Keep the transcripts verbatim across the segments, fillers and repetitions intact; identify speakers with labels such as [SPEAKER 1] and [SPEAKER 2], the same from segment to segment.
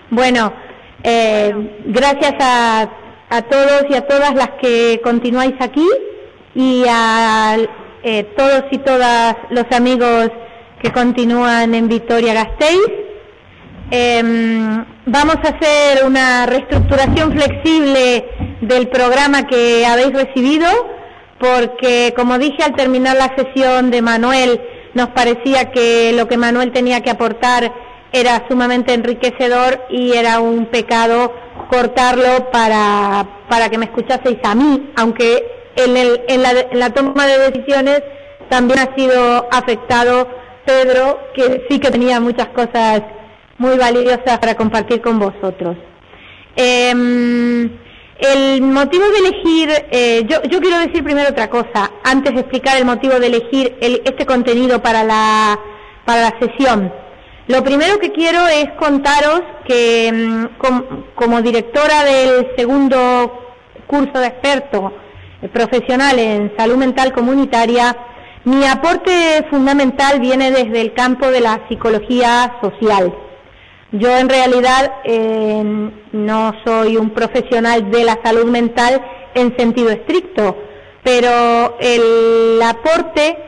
[SPEAKER 1] Bueno, eh, gracias a, a todos y a todas las que continuáis aquí y a eh, todos y todas los amigos que continúan en Vitoria-Gasteiz. Eh, vamos a hacer una reestructuración flexible del programa que habéis recibido, porque, como dije al terminar la sesión de Manuel, nos parecía que lo que Manuel tenía que aportar era sumamente enriquecedor y era un pecado cortarlo para, para que me escuchaseis a mí, aunque en, el, en, la, en la toma de decisiones también ha sido afectado Pedro, que sí que tenía muchas cosas muy valiosas para compartir con vosotros. Eh, el motivo de elegir, eh, yo, yo quiero decir primero otra cosa, antes de explicar el motivo de elegir el, este contenido para la, para la sesión. Lo primero que quiero es contaros que com, como directora del segundo curso de experto profesional en salud mental comunitaria, mi aporte fundamental viene desde el campo de la psicología social. Yo en realidad eh, no soy un profesional de la salud mental en sentido estricto, pero el aporte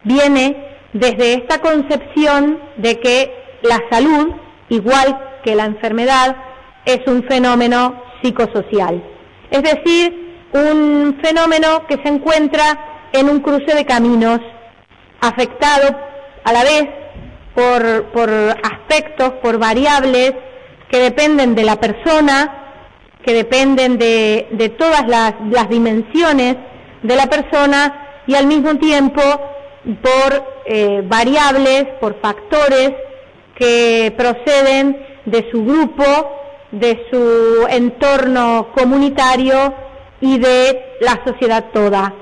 [SPEAKER 1] viene desde esta concepción de que la salud, igual que la enfermedad, es un fenómeno psicosocial. Es decir, un fenómeno que se encuentra en un cruce de caminos, afectado a la vez por, por aspectos, por variables que dependen de la persona, que dependen de, de todas las, las dimensiones de la persona y al mismo tiempo por eh, variables, por factores que proceden de su grupo, de su entorno comunitario y de la sociedad toda.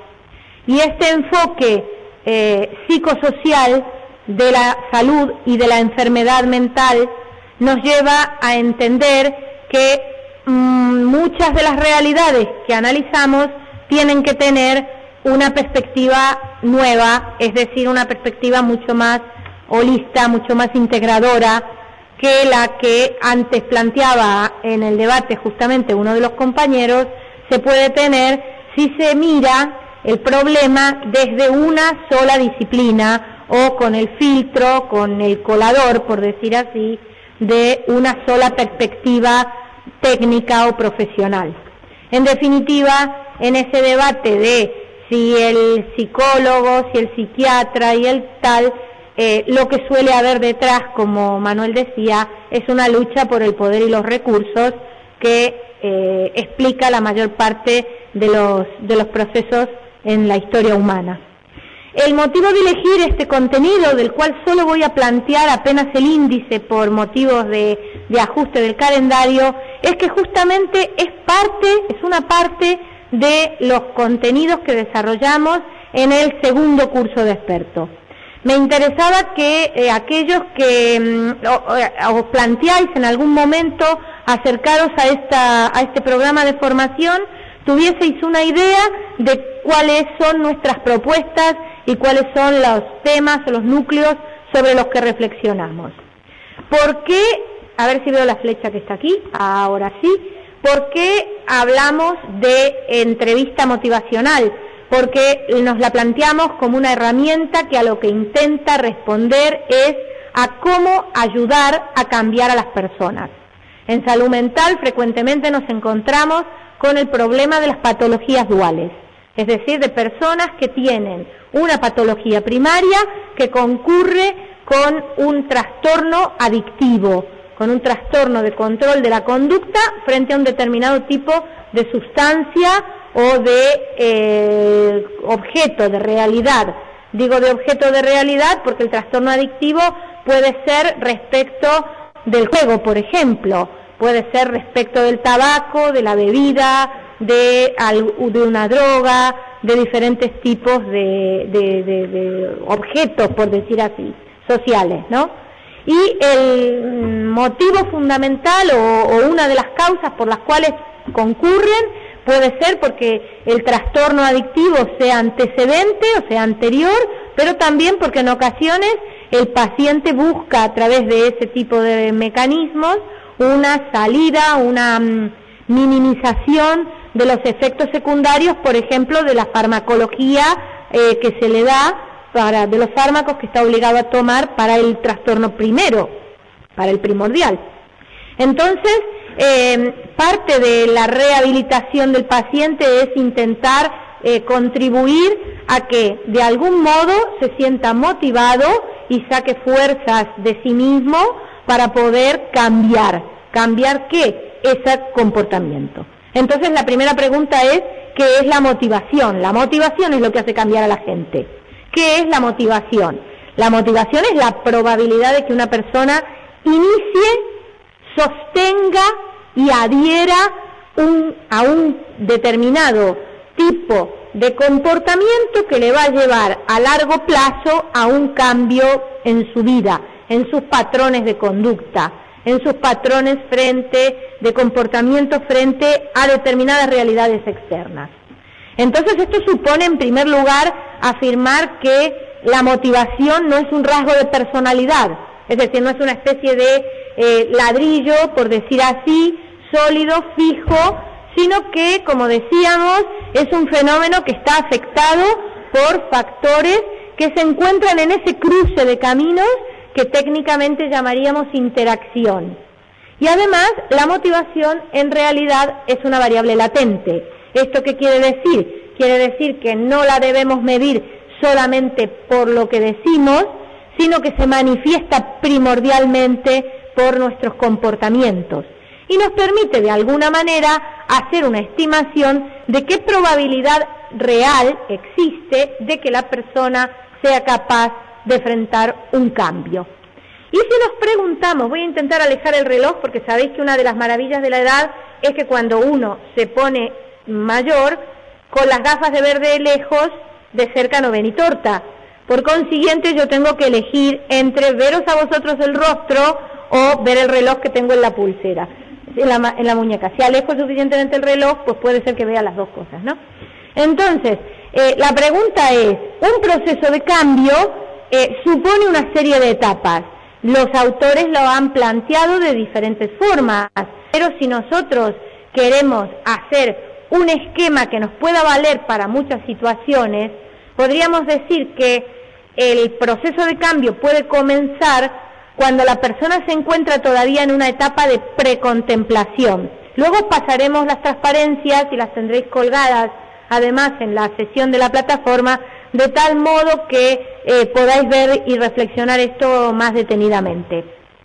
[SPEAKER 1] Y este enfoque eh, psicosocial de la salud y de la enfermedad mental nos lleva a entender que mmm, muchas de las realidades que analizamos tienen que tener una perspectiva nueva, es decir, una perspectiva mucho más holista, mucho más integradora que la que antes planteaba en el debate justamente uno de los compañeros, se puede tener si se mira el problema desde una sola disciplina o con el filtro, con el colador, por decir así, de una sola perspectiva técnica o profesional. En definitiva, en ese debate de si el psicólogo, si el psiquiatra y el tal, eh, lo que suele haber detrás, como Manuel decía, es una lucha por el poder y los recursos que eh, explica la mayor parte de los, de los procesos en la historia humana. El motivo de elegir este contenido, del cual solo voy a plantear apenas el índice por motivos de, de ajuste del calendario, es que justamente es parte, es una parte de los contenidos que desarrollamos en el segundo curso de experto. Me interesaba que eh, aquellos que mm, os planteáis en algún momento acercaros a, esta, a este programa de formación, tuvieseis una idea de cuáles son nuestras propuestas y cuáles son los temas o los núcleos sobre los que reflexionamos. ¿Por qué? A ver si veo la flecha que está aquí, ahora sí. ¿Por qué hablamos de entrevista motivacional? Porque nos la planteamos como una herramienta que a lo que intenta responder es a cómo ayudar a cambiar a las personas. En salud mental frecuentemente nos encontramos con el problema de las patologías duales, es decir, de personas que tienen una patología primaria que concurre con un trastorno adictivo, con un trastorno de control de la conducta frente a un determinado tipo de sustancia o de eh, objeto de realidad. Digo de objeto de realidad porque el trastorno adictivo puede ser respecto del juego, por ejemplo, puede ser respecto del tabaco, de la bebida, de, de una droga, de diferentes tipos de, de, de, de objetos, por decir así, sociales, ¿no? Y el motivo fundamental o, o una de las causas por las cuales concurren puede ser porque el trastorno adictivo sea antecedente o sea anterior, pero también porque en ocasiones el paciente busca a través de ese tipo de mecanismos una salida, una mm, minimización de los efectos secundarios, por ejemplo, de la farmacología eh, que se le da para de los fármacos que está obligado a tomar para el trastorno primero, para el primordial. Entonces, eh, parte de la rehabilitación del paciente es intentar eh, contribuir a que de algún modo se sienta motivado y saque fuerzas de sí mismo para poder cambiar. ¿Cambiar qué? Ese comportamiento. Entonces, la primera pregunta es, ¿qué es la motivación? La motivación es lo que hace cambiar a la gente. ¿Qué es la motivación? La motivación es la probabilidad de que una persona inicie, sostenga y adhiera un, a un determinado tipo de comportamiento que le va a llevar a largo plazo a un cambio en su vida, en sus patrones de conducta, en sus patrones frente de comportamiento frente a determinadas realidades externas. Entonces esto supone en primer lugar afirmar que la motivación no es un rasgo de personalidad, es decir, no es una especie de eh, ladrillo, por decir así, sólido, fijo, sino que, como decíamos, es un fenómeno que está afectado por factores que se encuentran en ese cruce de caminos que técnicamente llamaríamos interacción. Y además, la motivación en realidad es una variable latente. ¿Esto qué quiere decir? Quiere decir que no la debemos medir solamente por lo que decimos, sino que se manifiesta primordialmente por nuestros comportamientos. Y nos permite de alguna manera hacer una estimación de qué probabilidad real existe de que la persona sea capaz de enfrentar un cambio. Y si nos preguntamos, voy a intentar alejar el reloj porque sabéis que una de las maravillas de la edad es que cuando uno se pone mayor, con las gafas de ver de lejos, de cerca no ve ni torta. Por consiguiente, yo tengo que elegir entre veros a vosotros el rostro o ver el reloj que tengo en la pulsera, en la, en la muñeca. Si alejo suficientemente el reloj, pues puede ser que vea las dos cosas, ¿no? Entonces, eh, la pregunta es, un proceso de cambio eh, supone una serie de etapas. Los autores lo han planteado de diferentes formas, pero si nosotros queremos hacer un esquema que nos pueda valer para muchas situaciones, podríamos decir que el proceso de cambio puede comenzar cuando la persona se encuentra todavía en una etapa de precontemplación. Luego pasaremos las transparencias y las tendréis colgadas, además, en la sesión de la plataforma, de tal modo que eh, podáis ver y reflexionar esto más detenidamente.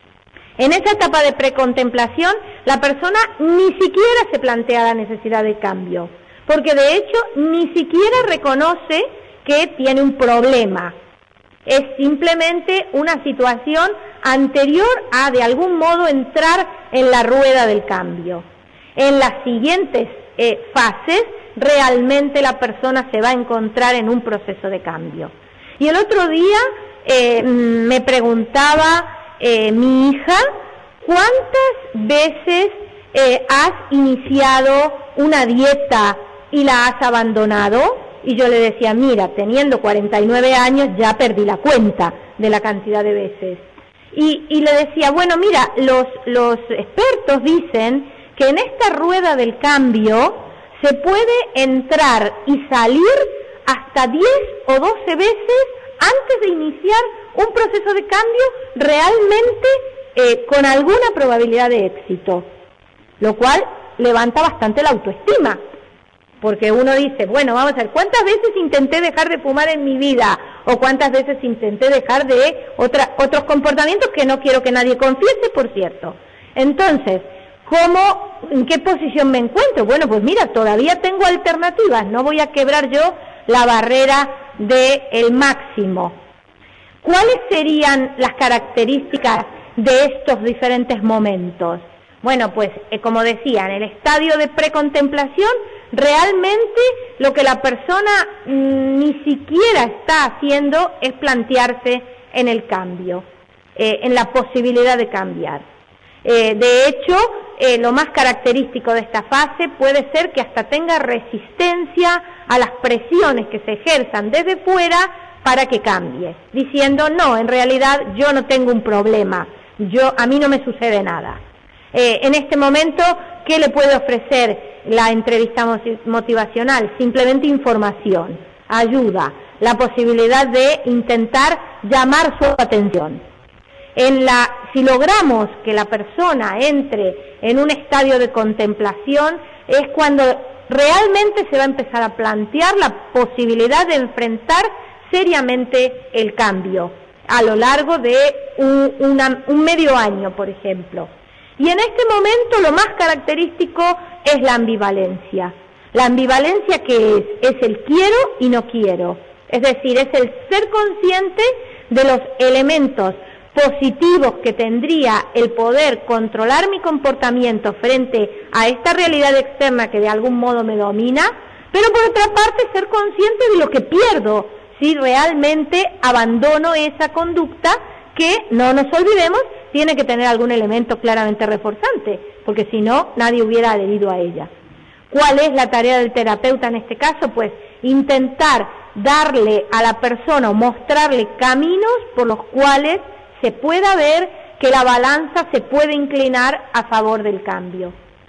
[SPEAKER 1] En esa etapa de precontemplación, la persona ni siquiera se plantea la necesidad de cambio, porque de hecho ni siquiera reconoce que tiene un problema. Es simplemente una situación anterior a, de algún modo, entrar en la rueda del cambio. En las siguientes eh, fases, realmente la persona se va a encontrar en un proceso de cambio. Y el otro día eh, me preguntaba eh, mi hija, ¿cuántas veces eh, has iniciado una dieta y la has abandonado? Y yo le decía, mira, teniendo cuarenta y nueve años ya perdí la cuenta de la cantidad de veces. Y, y le decía, bueno, mira, los, los expertos dicen que en esta rueda del cambio se puede entrar y salir hasta diez o doce veces antes de iniciar un proceso de cambio realmente eh, con alguna probabilidad de éxito, lo cual levanta bastante la autoestima, porque uno dice, bueno, vamos a ver, ¿cuántas veces intenté dejar de fumar en mi vida? O cuántas veces intenté dejar de otra, otros comportamientos que no quiero que nadie confiese, por cierto. Entonces, ¿cómo, en qué posición me encuentro? Bueno, pues mira, todavía tengo alternativas, no voy a quebrar yo la barrera del máximo. ¿Cuáles serían las características de estos diferentes momentos? Bueno, pues eh, como decía, en el estadio de precontemplación, realmente lo que la persona mm, ni siquiera está haciendo es plantearse en el cambio, eh, en la posibilidad de cambiar. Eh, de hecho, eh, lo más característico de esta fase puede ser que hasta tenga resistencia a las presiones que se ejerzan desde fuera para que cambie, diciendo, no, en realidad yo no tengo un problema, yo, a mí no me sucede nada. Eh, en este momento, ¿qué le puede ofrecer la entrevista motivacional? Simplemente información, ayuda, la posibilidad de intentar llamar su atención. En la, si logramos que la persona entre en un estadio de contemplación, es cuando realmente se va a empezar a plantear la posibilidad de enfrentar seriamente el cambio a lo largo de un, una, un medio año, por ejemplo. Y en este momento lo más característico es la ambivalencia. La ambivalencia, ¿qué es? Es el quiero y no quiero. Es decir, es el ser consciente de los elementos positivos que tendría el poder controlar mi comportamiento frente a esta realidad externa que de algún modo me domina, pero por otra parte ser consciente de lo que pierdo si realmente abandono esa conducta que, no nos olvidemos, tiene que tener algún elemento claramente reforzante, porque si no, nadie hubiera adherido a ella. ¿Cuál es la tarea del terapeuta en este caso? Pues intentar darle a la persona o mostrarle caminos por los cuales se pueda ver que la balanza se puede inclinar a favor del cambio.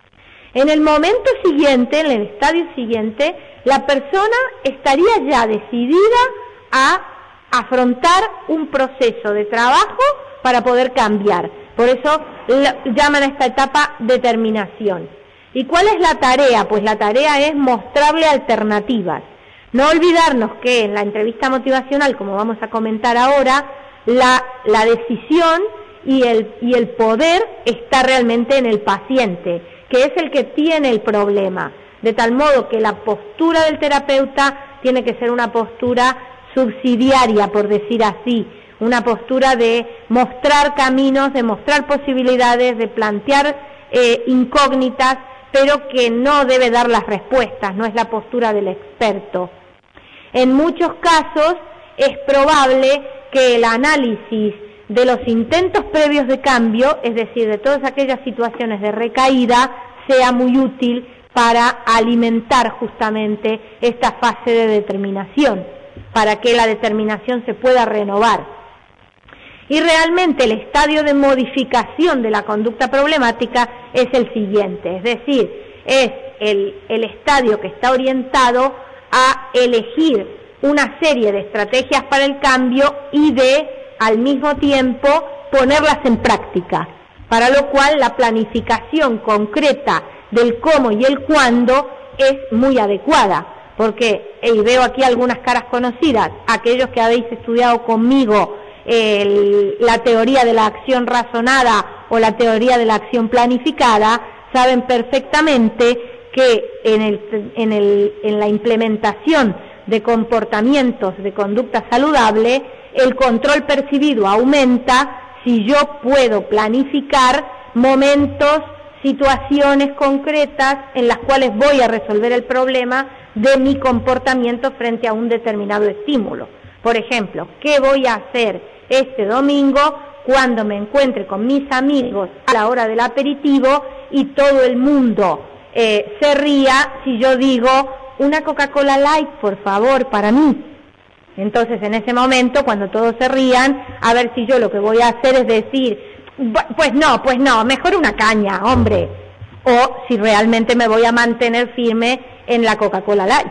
[SPEAKER 1] En el momento siguiente, en el estadio siguiente, la persona estaría ya decidida a afrontar un proceso de trabajo para poder cambiar. Por eso llaman a esta etapa determinación. ¿Y cuál es la tarea? Pues la tarea es mostrarle alternativas. No olvidarnos que en la entrevista motivacional, como vamos a comentar ahora, la, la decisión y el, y el poder está realmente en el paciente, que es el que tiene el problema, de tal modo que la postura del terapeuta tiene que ser una postura subsidiaria, por decir así, una postura de mostrar caminos, de mostrar posibilidades, de plantear eh, incógnitas, pero que no debe dar las respuestas, no es la postura del experto. En muchos casos es probable que el análisis de los intentos previos de cambio, es decir, de todas aquellas situaciones de recaída, sea muy útil para alimentar justamente esta fase de determinación, para que la determinación se pueda renovar. Y realmente el estadio de modificación de la conducta problemática es el siguiente, es decir, es el, el estadio que está orientado a elegir una serie de estrategias para el cambio y de, al mismo tiempo, ponerlas en práctica, para lo cual la planificación concreta del cómo y el cuándo es muy adecuada, porque, y veo aquí algunas caras conocidas, aquellos que habéis estudiado conmigo el, la teoría de la acción razonada o la teoría de la acción planificada, saben perfectamente que en, el, en, el, en la implementación de comportamientos de conducta saludable, el control percibido aumenta si yo puedo planificar momentos, situaciones concretas en las cuales voy a resolver el problema de mi comportamiento frente a un determinado estímulo. Por ejemplo, ¿qué voy a hacer este domingo cuando me encuentre con mis amigos a la hora del aperitivo y todo el mundo eh, se ría si yo digo una Coca-Cola Light, por favor, para mí? Entonces, en ese momento, cuando todos se rían, a ver si yo lo que voy a hacer es decir, pues no, pues no, mejor una caña, hombre. O si realmente me voy a mantener firme en la Coca-Cola Light.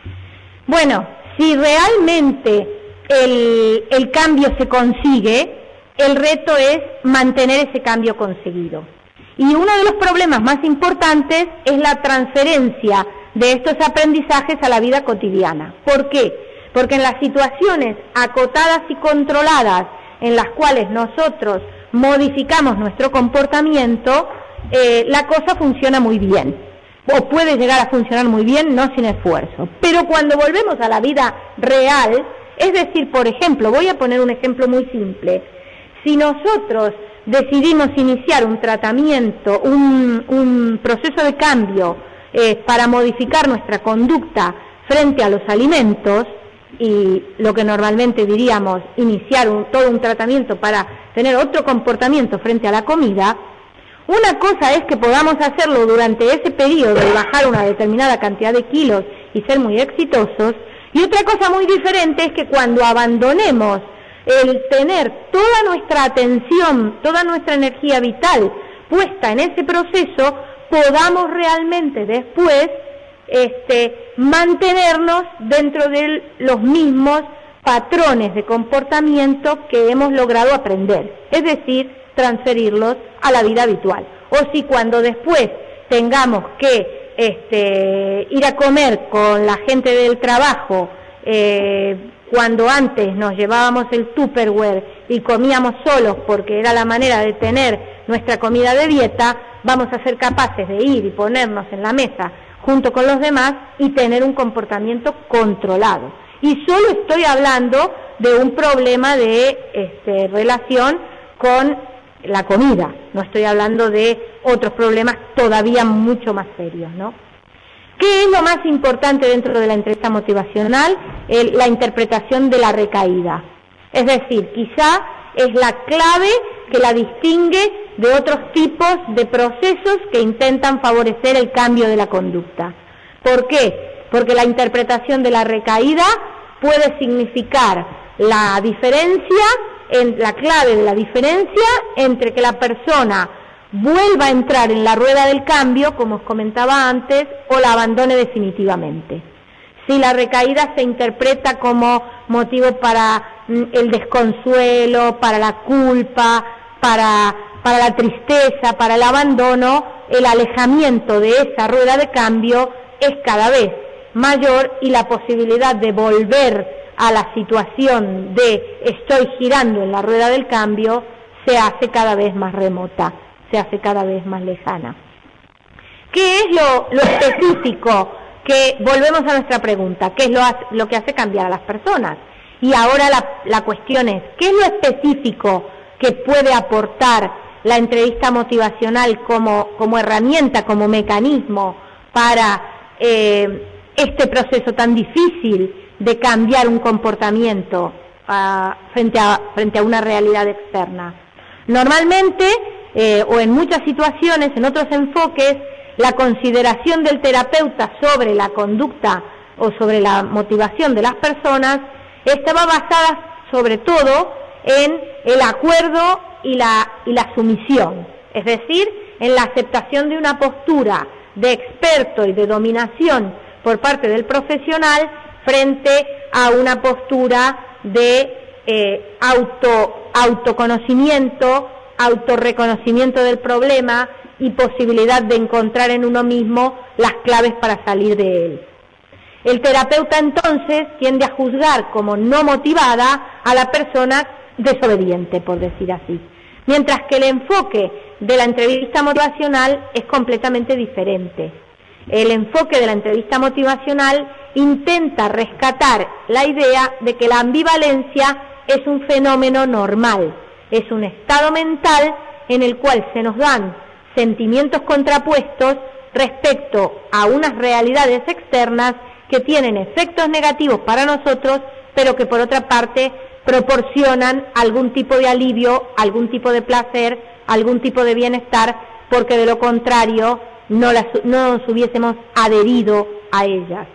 [SPEAKER 1] Bueno, si realmente el, el cambio se consigue, el reto es mantener ese cambio conseguido. Y uno de los problemas más importantes es la transferencia de estos aprendizajes a la vida cotidiana. ¿Por qué? Porque en las situaciones acotadas y controladas en las cuales nosotros modificamos nuestro comportamiento, eh, la cosa funciona muy bien, o puede llegar a funcionar muy bien, no sin esfuerzo. Pero cuando volvemos a la vida real, es decir, por ejemplo, voy a poner un ejemplo muy simple, si nosotros decidimos iniciar un tratamiento, un, un proceso de cambio eh, para modificar nuestra conducta frente a los alimentos, y lo que normalmente diríamos iniciar un, todo un tratamiento para tener otro comportamiento frente a la comida, una cosa es que podamos hacerlo durante ese periodo y bajar una determinada cantidad de kilos y ser muy exitosos, y otra cosa muy diferente es que cuando abandonemos el tener toda nuestra atención, toda nuestra energía vital puesta en ese proceso, podamos realmente después este, mantenernos dentro de los mismos patrones de comportamiento que hemos logrado aprender, es decir, transferirlos a la vida habitual. O si cuando después tengamos que este, ir a comer con la gente del trabajo, eh, cuando antes nos llevábamos el Tupperware y comíamos solos porque era la manera de tener nuestra comida de dieta, vamos a ser capaces de ir y ponernos en la mesa junto con los demás y tener un comportamiento controlado. Y solo estoy hablando de un problema de este, relación con la comida, no estoy hablando de otros problemas todavía mucho más serios, ¿no? ¿Qué es lo más importante dentro de la entrevista motivacional? El, la interpretación de la recaída. Es decir, quizá es la clave que la distingue de otros tipos de procesos que intentan favorecer el cambio de la conducta. ¿Por qué? Porque la interpretación de la recaída puede significar la diferencia, en, la clave de la diferencia entre que la persona vuelva a entrar en la rueda del cambio, como os comentaba antes, o la abandone definitivamente. Si la recaída se interpreta como motivo para el desconsuelo, para la culpa, para, para la tristeza, para el abandono, el alejamiento de esa rueda de cambio es cada vez mayor y la posibilidad de volver a la situación de estoy girando en la rueda del cambio se hace cada vez más remota, se hace cada vez más lejana. ¿Qué es lo, lo específico? Que volvemos a nuestra pregunta, ¿qué es lo, lo que hace cambiar a las personas? Y ahora la, la cuestión es, ¿qué es lo específico que puede aportar la entrevista motivacional como, como herramienta, como mecanismo para eh, este proceso tan difícil de cambiar un comportamiento uh, frente, a, frente a una realidad externa? Normalmente, eh, o en muchas situaciones, en otros enfoques, la consideración del terapeuta sobre la conducta o sobre la motivación de las personas estaba basada sobre todo en el acuerdo y la, y la sumisión, es decir, en la aceptación de una postura de experto y de dominación por parte del profesional frente a una postura de eh, auto, autoconocimiento, autorreconocimiento del problema y posibilidad de encontrar en uno mismo las claves para salir de él. El terapeuta entonces tiende a juzgar como no motivada a la persona desobediente, por decir así, mientras que el enfoque de la entrevista motivacional es completamente diferente. El enfoque de la entrevista motivacional intenta rescatar la idea de que la ambivalencia es un fenómeno normal, es un estado mental en el cual se nos dan sentimientos contrapuestos respecto a unas realidades externas que tienen efectos negativos para nosotros, pero que por otra parte proporcionan algún tipo de alivio, algún tipo de placer, algún tipo de bienestar, porque de lo contrario no, las, no nos hubiésemos adherido a ellas.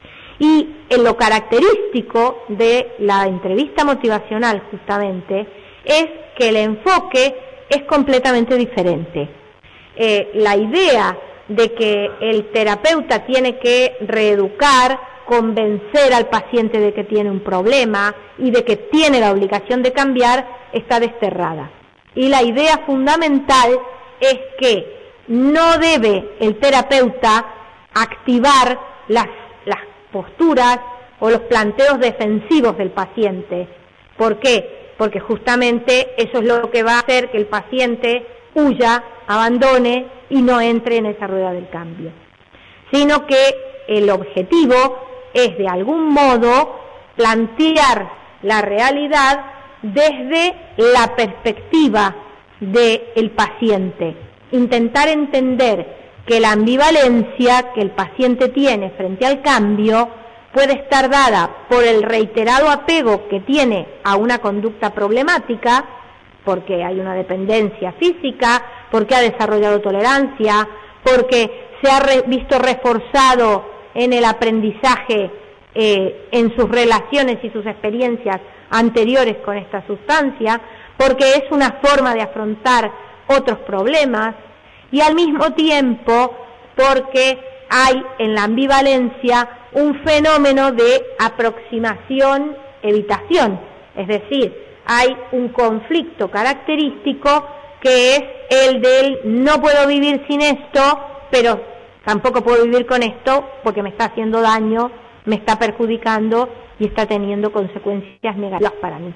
[SPEAKER 1] Y en lo característico de la entrevista motivacional justamente es que el enfoque es completamente diferente. Eh, la idea de que el terapeuta tiene que reeducar, convencer al paciente de que tiene un problema y de que tiene la obligación de cambiar está desterrada. Y la idea fundamental es que no debe el terapeuta activar las, las posturas o los planteos defensivos del paciente. ¿Por qué? Porque justamente eso es lo que va a hacer que el paciente huya, abandone y no entre en esa rueda del cambio. Sino que el objetivo es de algún modo plantear la realidad desde la perspectiva del paciente, intentar entender que la ambivalencia que el paciente tiene frente al cambio puede estar dada por el reiterado apego que tiene a una conducta problemática, porque hay una dependencia física, porque ha desarrollado tolerancia, porque se ha re- visto reforzado en el aprendizaje, eh, en sus relaciones y sus experiencias anteriores con esta sustancia, porque es una forma de afrontar otros problemas, y al mismo tiempo porque hay en la ambivalencia un fenómeno de aproximación-evitación, es decir, hay un conflicto característico que es el del no puedo vivir sin esto, pero tampoco puedo vivir con esto porque me está haciendo daño, me está perjudicando y está teniendo consecuencias negativas para mí.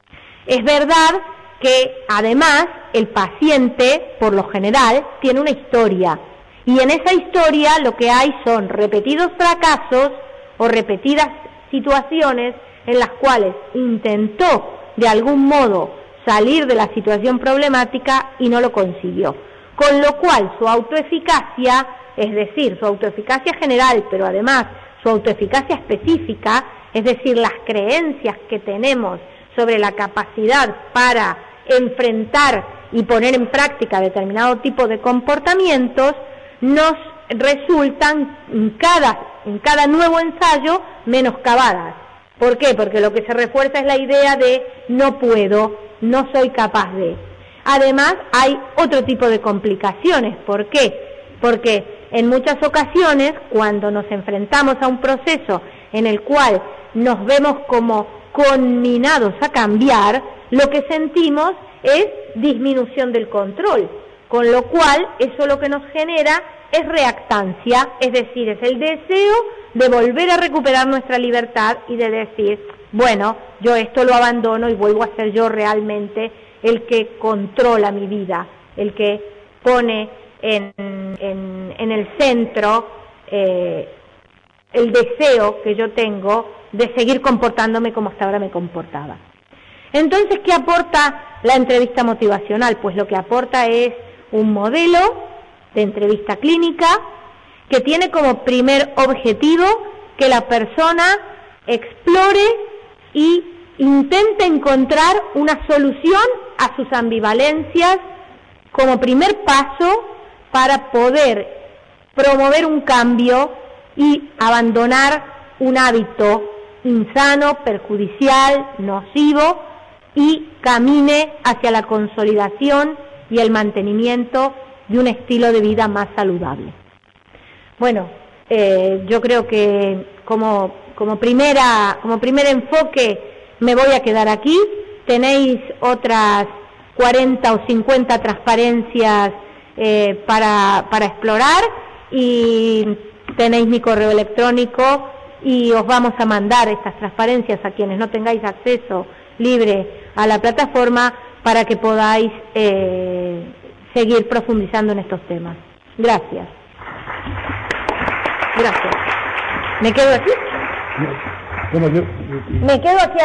[SPEAKER 1] Es verdad que además el paciente, por lo general, tiene una historia, y en esa historia lo que hay son repetidos fracasos o repetidas situaciones en las cuales intentó de algún modo salir de la situación problemática y no lo consiguió. Con lo cual su autoeficacia, es decir, su autoeficacia general, pero además su autoeficacia específica, es decir, las creencias que tenemos sobre la capacidad para enfrentar y poner en práctica determinado tipo de comportamientos, nos resultan en cada, en cada nuevo ensayo menoscabadas. ¿Por qué? Porque lo que se refuerza es la idea de no puedo, no soy capaz de. Además, hay otro tipo de complicaciones. ¿Por qué? Porque en muchas ocasiones, cuando nos enfrentamos a un proceso en el cual nos vemos como conminados a cambiar, lo que sentimos es disminución del control, con lo cual eso lo que nos genera es reactancia, es decir, es el deseo de volver a recuperar nuestra libertad y de decir, bueno, yo esto lo abandono y vuelvo a ser yo realmente el que controla mi vida, el que pone en, en, en el centro eh, el deseo que yo tengo de seguir comportándome como hasta ahora me comportaba. Entonces, ¿qué aporta la entrevista motivacional? Pues lo que aporta es un modelo de entrevista clínica que tiene como primer objetivo que la persona explore y intente encontrar una solución a sus ambivalencias como primer paso para poder promover un cambio y abandonar un hábito insano, perjudicial, nocivo, y camine hacia la consolidación y el mantenimiento de un estilo de vida más saludable. Bueno, eh, yo creo que como, como, primera, como primer enfoque me voy a quedar aquí. Tenéis otras cuarenta o cincuenta transparencias eh, para, para explorar, y tenéis mi correo electrónico y os vamos a mandar estas transparencias a quienes no tengáis acceso libre a la plataforma para que podáis eh, seguir profundizando en estos temas. Gracias. Gracias. ¿Me quedo aquí?
[SPEAKER 2] Bueno, yo...
[SPEAKER 1] Me quedo aquí.